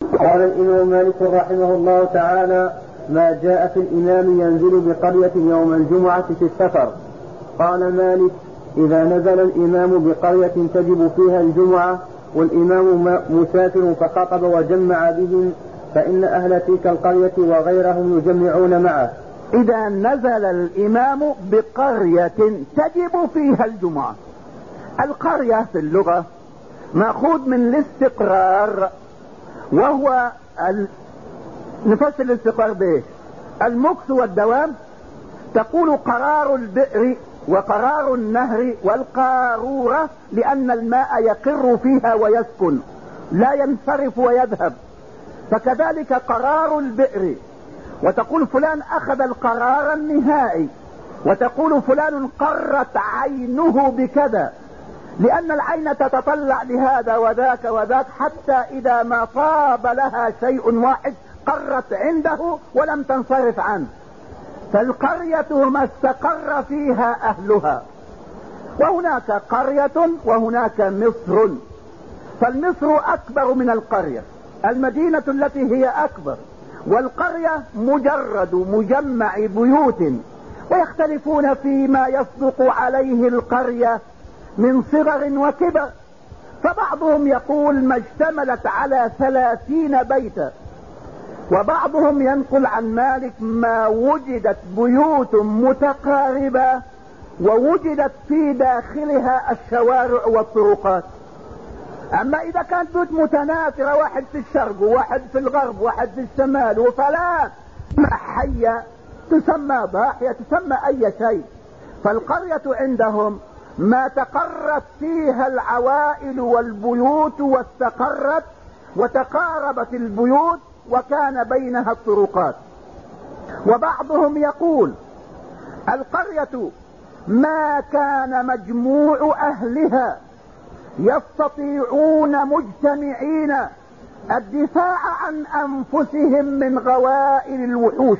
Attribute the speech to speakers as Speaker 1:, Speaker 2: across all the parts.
Speaker 1: قال الإمام مالك رحمه الله تعالى: ما جاء في الإمام ينزل بقرية يوم الجمعة في السفر. قال مالك: إذا نزل الإمام بقرية تجب فيها الجمعة والإمام مسافر فخطب وجمع بهم فإن أهل تلك القرية وغيرهم يجمعون معه.
Speaker 2: إذا نزل الإمام بقرية تجب فيها الجمعة. القرية في اللغة مأخوذ من الاستقرار، وهو نفسر الاستقرار به المكث والدوام. تقول قرار البئر وقرار النهر والقارورة لأن الماء يقر فيها ويسكن لا ينصرف ويذهب، فكذلك قرار البئر. وتقول فلان أخذ القرار النهائي، وتقول فلان قرت عينه بكذا، لأن العين تتطلع لهذا وذاك وذاك حتى إذا ما طاب لها شيء واحد قرت عنده ولم تنصرف عنه. فالقرية ما استقر فيها أهلها. وهناك قرية وهناك مصر، فالمصر أكبر من القرية، المدينة التي هي أكبر، والقرية مجرد مجمع بيوت، ويختلفون فيما يصدق عليه القرية من صغر وكبر. فبعضهم يقول ما اشتملت على 30 بيتا، وبعضهم ينقل عن مالك ما وجدت بيوت متقاربة ووجدت في داخلها الشوارع والطرقات. اما اذا كانت بيوت متناثرة، واحد في الشرق وواحد في الغرب وواحد في الشمال وثلاث حية، تسمى ضاحية، تسمى اي شيء. فالقرية عندهم ما تقرت فيها العوائل والبيوت واستقرت وتقاربت البيوت وكان بينها الطرقات. وبعضهم يقول القرية ما كان مجموع اهلها يستطيعون مجتمعين الدفاع عن انفسهم من غوائل الوحوش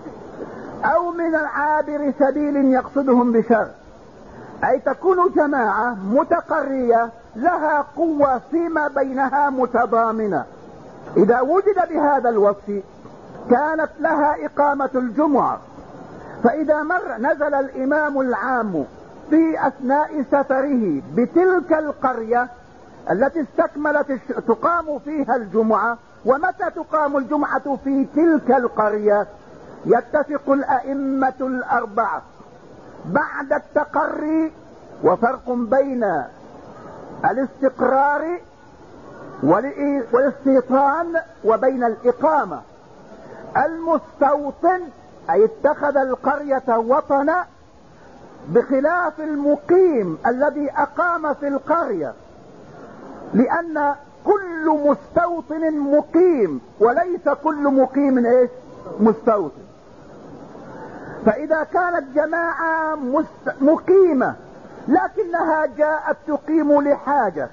Speaker 2: او من عابر سبيل يقصدهم بشر، اي تكون جماعة متقرية لها قوة فيما بينها متضامنة. اذا وجد بهذا الوصف كانت لها اقامة الجمعة. فاذا نزل الامام العام في اثناء سفره بتلك القرية التي استكملت تقام فيها الجمعة، ومتى تقام الجمعة في تلك القرية؟ يتفق الائمة الاربعة بعد التقري، وفرق بين الاستقرار والاستيطان وبين الإقامة. المستوطن أي اتخذ القرية وطنا، بخلاف المقيم الذي أقام في القرية، لأن كل مستوطن مقيم وليس كل مقيم مستوطن. فإذا كانت جماعة مقيمة لكنها جاءت تقيم لحاجة،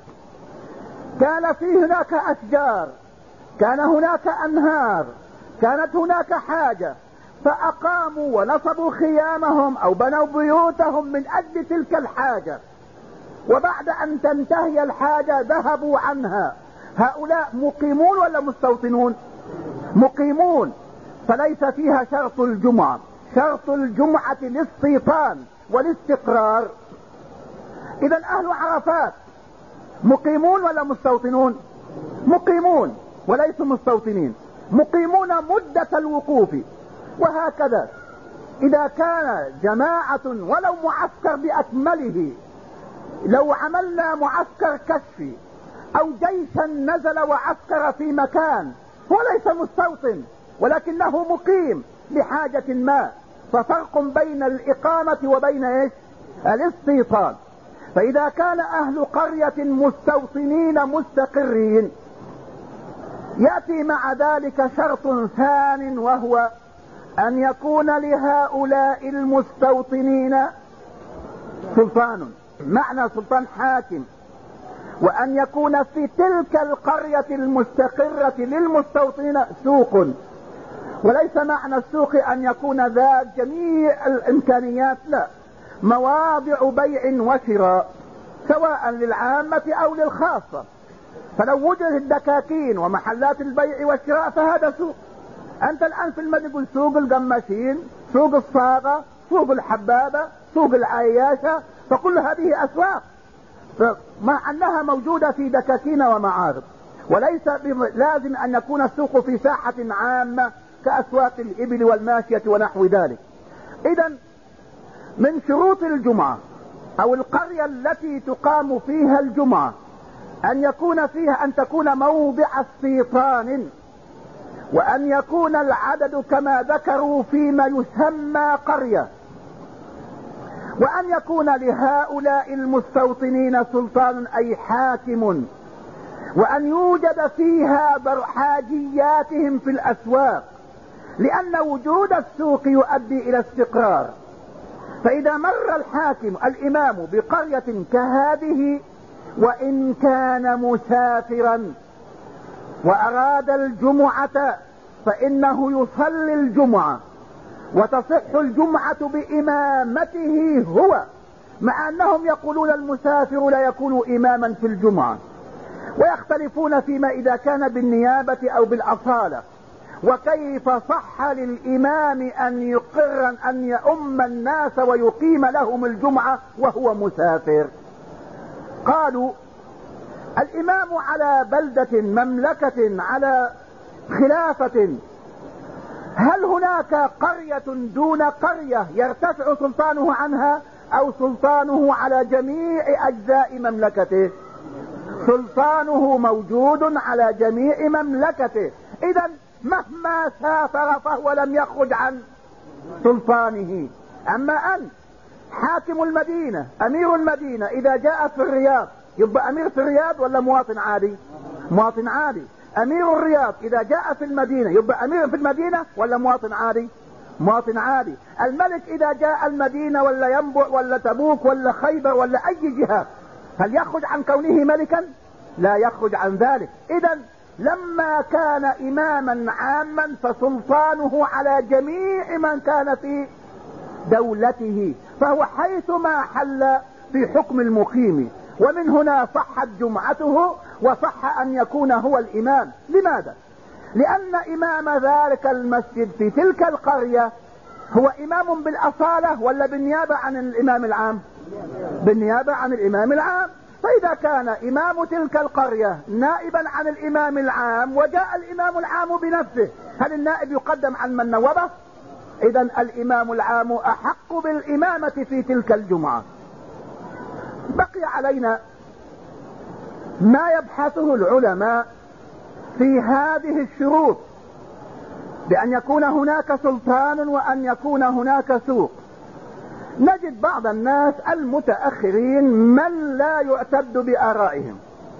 Speaker 2: كان في هناك أشجار، كان هناك أنهار، كانت هناك حاجة، فأقاموا ونصبوا خيامهم أو بنوا بيوتهم من أجل تلك الحاجة، وبعد أن تنتهي الحاجة ذهبوا عنها. هؤلاء مقيمون ولا مستوطنون؟ مقيمون، فليس فيها شرط الجمعة. شرط الجمعة الاستيطان والاستقرار. إذا أهل عرفات مقيمون ولا مستوطنون؟ مقيمون وليسوا مستوطنين، مقيمون مدة الوقوف. وهكذا إذا كان جماعة ولو معسكر بأكمله، لو عملنا معسكر كشفي أو جيشا نزل وعسكر في مكان، هو ليس مستوطن ولكنه مقيم لحاجة ما. ففرق بين الإقامة وبين الاستيطان. فإذا كان أهل قرية مستوطنين مستقرين، يأتي مع ذلك شرط ثان، وهو أن يكون لهؤلاء المستوطنين سلطان، معنى سلطان حاكم، وأن يكون في تلك القرية المستقرة للمستوطنين سوق. وليس معنى السوق أن يكون ذا جميع الإمكانيات، لا، مواضع بيع وشراء سواء للعامة أو للخاصة. فلو وجدت الدكاكين ومحلات البيع والشراء فهذا سوق. انت الان في المدينة يقول سوق القماشين، سوق الصاغة، سوق الحبابة، سوق العياشة، فكل هذه اسواق مع انها موجودة في دكاكين ومعارض، وليس لازم ان يكون السوق في ساحة عامة كاسواق الابل والماشية ونحو ذلك. اذا من شروط الجمعة او القرية التي تقام فيها الجمعة ان يكون فيها ان تكون موضع استيطان، وان يكون العدد كما ذكروا فيما يسمى قرية، وان يكون لهؤلاء المستوطنين سلطان اي حاكم، وان يوجد فيها حاجياتهم في الاسواق، لان وجود السوق يؤدي الى استقرار. فاذا مر الحاكم الامام بقرية كهذه وان كان مسافرا واراد الجمعة فانه يصلي الجمعة وتصح الجمعة بامامته هو، مع انهم يقولون المسافر لا يكون اماما في الجمعة، ويختلفون فيما اذا كان بالنيابة او بالاصالة، وكيف صح للامام ان يقر ان يؤم الناس ويقيم لهم الجمعة وهو مسافر. قالوا الامام على بلدة مملكة على خلافة، هل هناك قرية دون قرية يرتفع سلطانه عنها او سلطانه على جميع اجزاء مملكته؟ سلطانه موجود على جميع مملكته، اذا مهما سافر فهو لم يخرج عن سلطانه. اما ان حاكم المدينة امير المدينة اذا جاء في الرياض يبقى امير في الرياض ولا مواطن عادي؟ مواطن عادي. امير الرياض اذا جاء في المدينة يبقى امير في المدينة ولا مواطن عادي؟ مواطن عادي. الملك اذا جاء المدينة ولا ينبع ولا تبوك ولا خيبر ولا اي جهة هل يخرج عن كونه ملكا؟ لا يخرج عن ذلك. اذا لما كان اماما عاما فسلطانه على جميع من كان في دولته، فهو حيثما حل في حكم المقيم، ومن هنا صحت جمعته وصح ان يكون هو الامام. لماذا؟ لان امام ذلك المسجد في تلك القرية هو امام بالاصالة ولا بالنيابة عن الامام العام؟ بالنيابة عن الامام العام. فاذا كان امام تلك القرية نائبا عن الامام العام وجاء الامام العام بنفسه، هل النائب يقدم عن من نوبه؟ اذا الامام العام احق بالامامة في تلك الجمعة. بقي علينا ما يبحثه العلماء في هذه الشروط، بأن يكون هناك سلطان وأن يكون هناك سوق. نجد بعض الناس المتأخرين من لا يعتد بآرائهم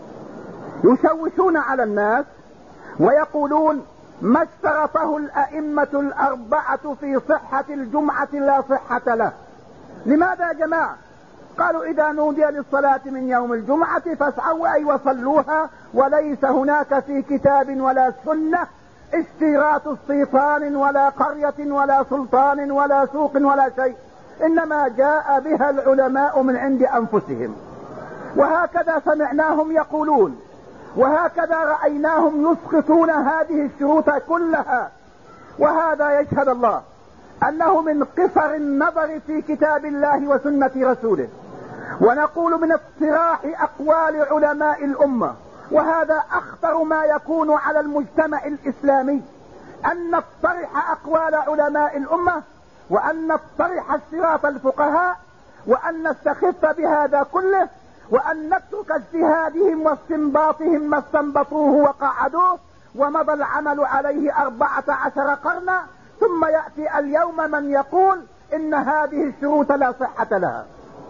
Speaker 2: يشوشون على الناس ويقولون ما اشترطه الأئمة الأربعة في صحة الجمعة لا صحة له. لماذا يا جماعة؟ قالوا إذا نودي للصلاة من يوم الجمعة فاسعوا أي وصلوها، وليس هناك في كتاب ولا سنة اشتراط استيطان ولا قرية ولا سلطان ولا سوق ولا شيء، إنما جاء بها العلماء من عند أنفسهم، وهكذا سمعناهم يقولون، وهكذا رأيناهم يسقطون هذه الشروط كلها. وهذا يشهد الله أنه من قصر النظر في كتاب الله وسنة رسوله، ونقول من اقتراح أقوال علماء الأمة، وهذا أخطر ما يكون على المجتمع الإسلامي، أن نطرح أقوال علماء الأمة، وأن نطرح اشتراط الفقهاء، وأن نستخف بهذا كله، وأن نترك اجتهادهم واستنباطهم ما استنبطوه وقعدوه ومضى العمل عليه 14 قرنا، ثم يأتي اليوم من يقول إن هذه الشروط لا صحة لها.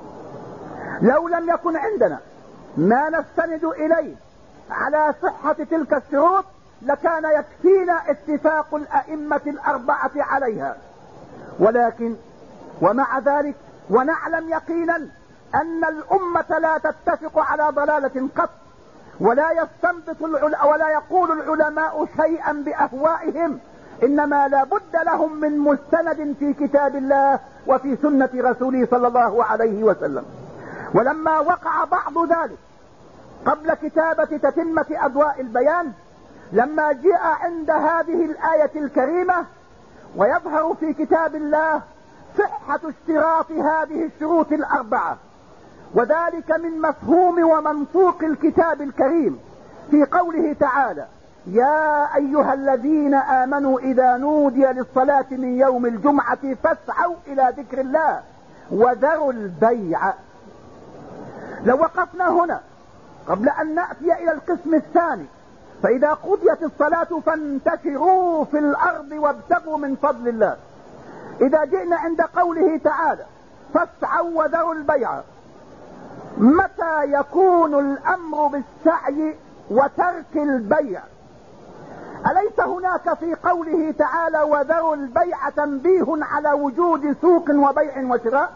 Speaker 2: لو لم يكن عندنا ما نستند إليه على صحة تلك الشروط لكان يكفينا اتفاق الأئمة الأربعة عليها، ولكن ومع ذلك ونعلم يقينا أن الأمة لا تتفق على ضلالة قط، ولا يستنبط ولا يقول العلماء شيئا بأهوائهم، إنما لا بد لهم من مستند في كتاب الله وفي سنة رسوله صلى الله عليه وسلم. ولما وقع بعض ذلك قبل كتابة تتمة أضواء البيان، لما جاء عند هذه الآية الكريمة ويظهر في كتاب الله صحة اشتراط هذه الشروط الأربعة، وذلك من مفهوم ومنطوق الكتاب الكريم في قوله تعالى: يا أيها الذين آمنوا إذا نودي للصلاة من يوم الجمعة فاسعوا إلى ذكر الله وذروا البيع. لو وقفنا هنا قبل أن نأتي إلى القسم الثاني: فإذا قضيت الصلاة فانتشروا في الأرض وابتغوا من فضل الله، إذا جئنا عند قوله تعالى فاسعوا وذروا البيع، متى يكون الأمر بالسعي وترك البيع؟ أليس هناك في قوله تعالى وذروا البيع تنبيه على وجود سوق وبيع وشراء؟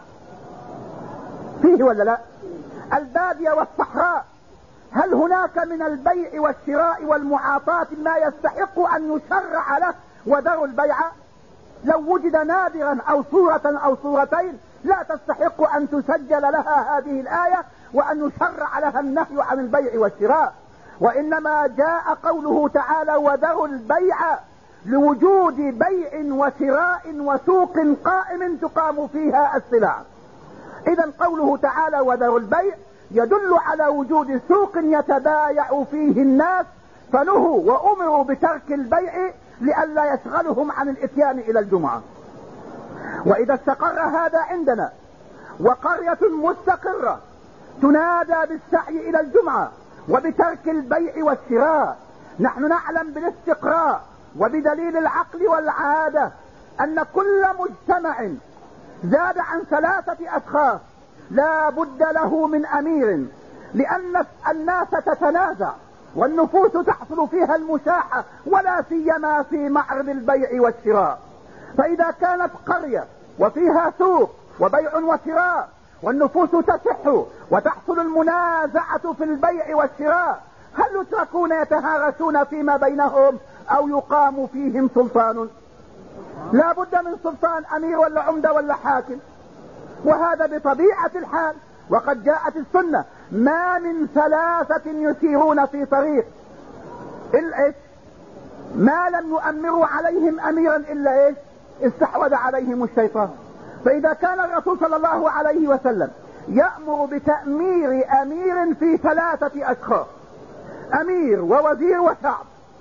Speaker 2: فيه ولا لا؟ البادية والصحراء، هل هناك من البيع والشراء والمعاطاة ما يستحق أن يشرع له وذروا البيع؟ لو وجد نادرا أو صورة أو صورتين لا تستحق أن تسجل لها هذه الآية وأن يشرع لها النهي عن البيع والشراء، وإنما جاء قوله تعالى وذروا البيع لوجود بيع وشراء وسوق قائم تقام فيها السلع. إذا قوله تعالى وذروا البيع يدل على وجود سوق يتبايع فيه الناس، فنهوا وأمروا بترك البيع لئلا يشغلهم عن الاتيان إلى الجمعة. وإذا استقر هذا عندنا وقرية مستقرة تنادى بالسعي إلى الجمعة وبترك البيع والشراء، نحن نعلم بالاستقراء وبدليل العقل والعادة أن كل مجتمع زاد عن 3 أشخاص لا بد له من أمير، لأن الناس تتنازع والنفوس تحصل فيها المشاحة، ولا سيما في معرض البيع والشراء. فإذا كانت قرية وفيها سوق وبيع وشراء والنفوس تصح وتحصل المنازعة في البيع والشراء، هل يتركون يتهارسون فيما بينهم أو يقام فيهم سلطان؟ لا بد من سلطان، أمير ولا عمدة ولا حاكم، وهذا بطبيعة الحال. وقد جاءت السنة: ما من 3 يسيرون في طريق إلا ما لم يؤمروا عليهم أميرا إلا استحوذ عليهم الشيطان. فإذا كان الرسول صلى الله عليه وسلم يأمر بتأمير أمير في 3 أشخاص، أمير ووزير وشعب،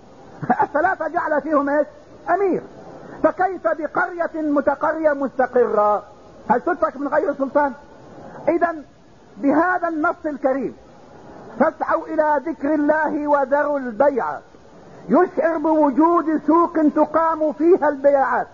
Speaker 2: 3 جعل فيهم أمير، فكيف بقرية متقرية مستقرة؟ هل تترك من غير سلطان؟ إذا بهذا النص الكريم فاسعوا إلى ذكر الله وذروا البيع يشعر بوجود سوق تقام فيها البيعات.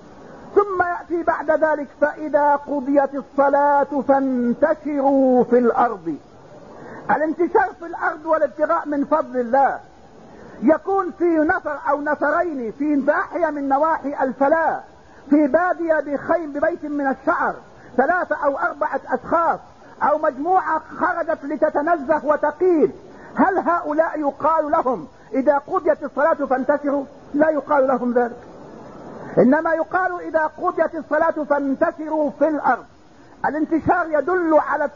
Speaker 2: ثم يأتي بعد ذلك فإذا قضيت الصلاة فانتشروا في الأرض. الانتشار في الأرض والابتغاء من فضل الله يكون في نفر أو نفرين في ناحية من نواحي الفلاة، في بادية بخيم ببيت من الشعر 3 أو 4 أشخاص أو مجموعة خرجت لتتنزه وتقيل، هل هؤلاء يقال لهم إذا قضيت الصلاة فانتشروا؟ لا يقال لهم ذلك، إنما يقال إذا قضيت الصلاة فانتشروا في الأرض. الانتشار يدل على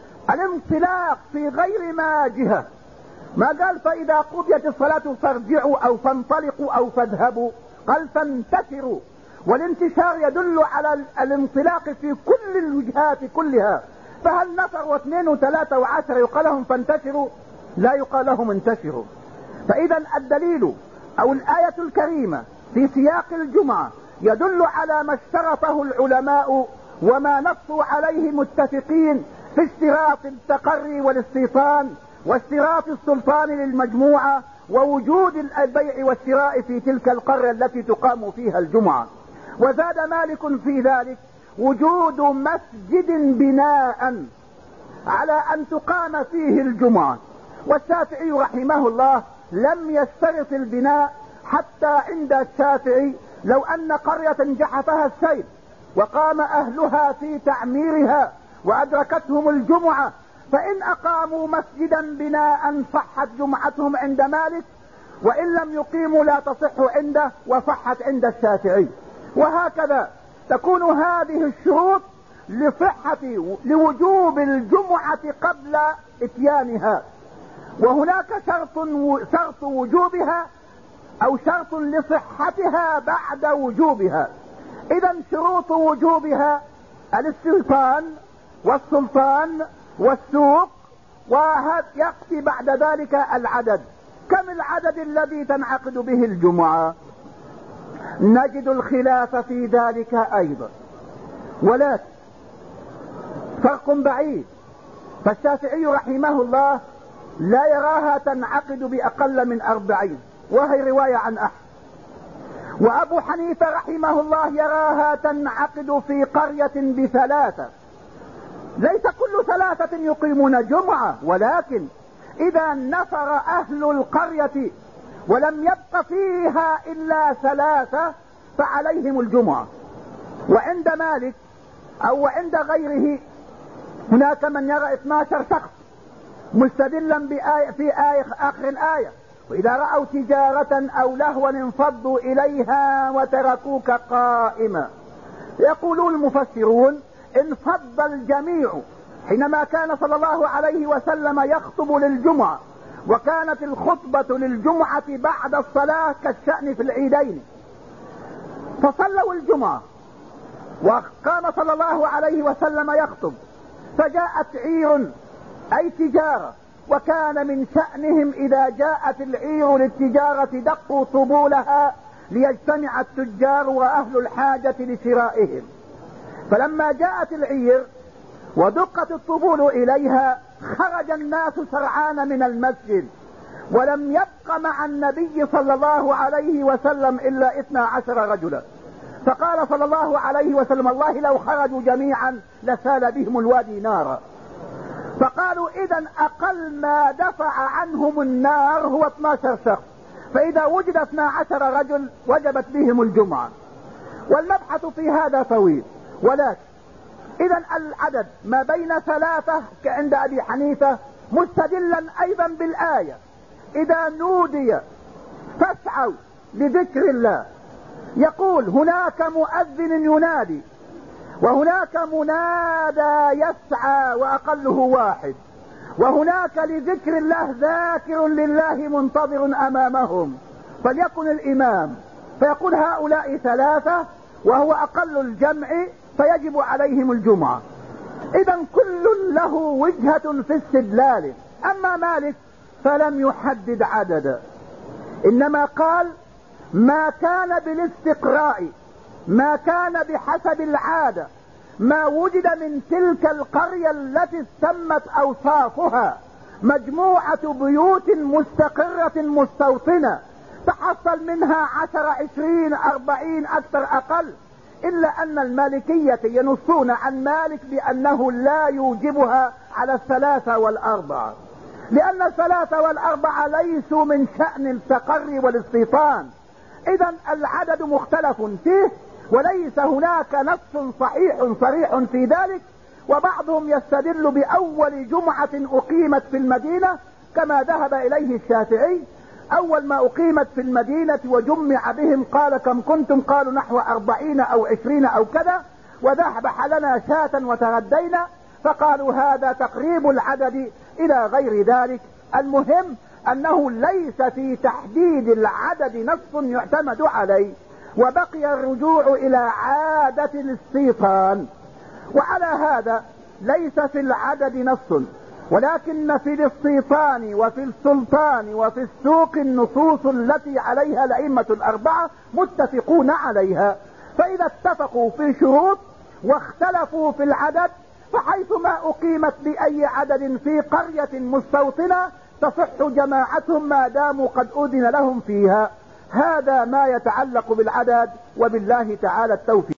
Speaker 2: الانطلاق في غير ما جهة، ما قال فإذا قضيت الصلاة فارجعوا أو فانطلقوا أو فاذهبوا، قال فانتشروا. والانتشار يدل على الانطلاق في كل الوجهات كلها، فهل نفر واثنين وثلاثة و10 يقال لهم فانتشروا؟ لا يقال لهم انتشروا. فإذا الدليل أو الآية الكريمة في سياق الجمعة يدل على ما اشترطه العلماء وما نصوا عليه متفقين في اشتراط التقري والاستيطان واشتراط السلطان للمجموعة ووجود البيع والشراء في تلك القرية التي تقام فيها الجمعة. وزاد مالك في ذلك وجود مسجد بناء على أن تقام فيه الجمعة، والشافعي رحمه الله لم يشترط البناء، حتى عند الشافعي لو أن قرية جحفها السيل وقام أهلها في تعميرها وأدركتهم الجمعة فإن أقاموا مسجدا بناء صحت جمعتهم عند مالك، وإن لم يقيموا لا تصح عنده وصحت عند الشافعي. وهكذا تكون هذه الشروط لصحة لوجوب الجمعة قبل اتيانها. وهناك شرط وجوبها او شرط لصحتها بعد وجوبها. اذا شروط وجوبها الاستيطان والسلطان والسوق، ويأتي بعد ذلك العدد. كم العدد الذي تنعقد به الجمعة؟ نجد الخلاف في ذلك ايضا، ولكن فرق بعيد. فالشافعي رحمه الله لا يراها تنعقد بأقل من 40، وهي رواية عن أحمد. وأبو حنيفة رحمه الله يراها تنعقد في قرية ب3. ليس كل 3 يقيمون جمعة، ولكن إذا نفر أهل القرية ولم يبق فيها إلا 3 فعليهم الجمعة. وعند مالك أو عند غيره هناك من يرى 12 شخص، مستدلا في آخر الآية: وإذا رأوا تجارة أو لهوا انفضوا إليها وتركوك قائما. يقولون المفسرون: انفض الجميع حينما كان صلى الله عليه وسلم يخطب للجمعة، وكانت الخطبة للجمعة بعد الصلاة كالشأن في العيدين، فصلوا الجمعة وقام صلى الله عليه وسلم يخطب، فجاءت عير أي تجارة، وكان من شأنهم إذا جاءت العير للتجارة دقوا طبولها ليجتمع التجار وأهل الحاجة لشرائهم. فلما جاءت العير ودقت الطبول إليها خرج الناس سرعان من المسجد، ولم يبق مع النبي صلى الله عليه وسلم إلا 12 رجلا. فقال صلى الله عليه وسلم: الله لو خرجوا جميعا لسال بهم الوادي نارا. فقالوا: إذا أقل ما دفع عنهم النار هو 12 شخص، فإذا وجد 12 رجل وجبت بهم الجمعة. والمبحث في هذا طويل، ولكن إذا العدد ما بين 3 كعند أبي حنيفة، مستدلا أيضا بالآية: إذا نودي فاسعوا لذكر الله. يقول: هناك مؤذن ينادي، وهناك منادى يسعى وأقله 1، وهناك لذكر الله ذاكر لله منتظر أمامهم، فليكن الإمام فيقول هؤلاء 3 وهو أقل الجمع فيجب عليهم الجمعة. إذا كل له وجهة في استدلاله. أما مالك فلم يحدد عددا، إنما قال: ما كان بالاستقراء، ما كان بحسب العادة، ما وجد من تلك القرية التي استمت أوصافها مجموعة بيوت مستقرة مستوطنة، تحصل منها 10 20 40 أكثر أقل، إلا أن المالكية ينصون عن مالك بأنه لا يوجبها على 3 و4، لأن 3 و4 ليسوا من شأن التقري والاستيطان. إذا العدد مختلف فيه، وليس هناك نص صحيح صريح في ذلك. وبعضهم يستدل بأول جمعة أقيمت في المدينة كما ذهب إليه الشافعي. أول ما أقيمت في المدينة وجمع بهم قال: كم كنتم؟ قالوا: نحو 40 أو 20 أو كذا، وذهب لنا شاة وتغدينا، فقالوا هذا تقريب العدد إلى غير ذلك. المهم أنه ليس في تحديد العدد نص يعتمد عليه، وبقي الرجوع إلى عادة الاستيطان. وعلى هذا ليس في العدد نص، ولكن في الاستيطان وفي السلطان وفي السوق النصوص التي عليها الأئمة ال4 متفقون عليها. فإذا اتفقوا في شروط واختلفوا في العدد، فحيثما أقيمت بأي عدد في قرية مستوطنة تصح جماعتهم ما داموا قد أذن لهم فيها. هذا ما يتعلق بالعدد، وبالله تعالى التوفيق.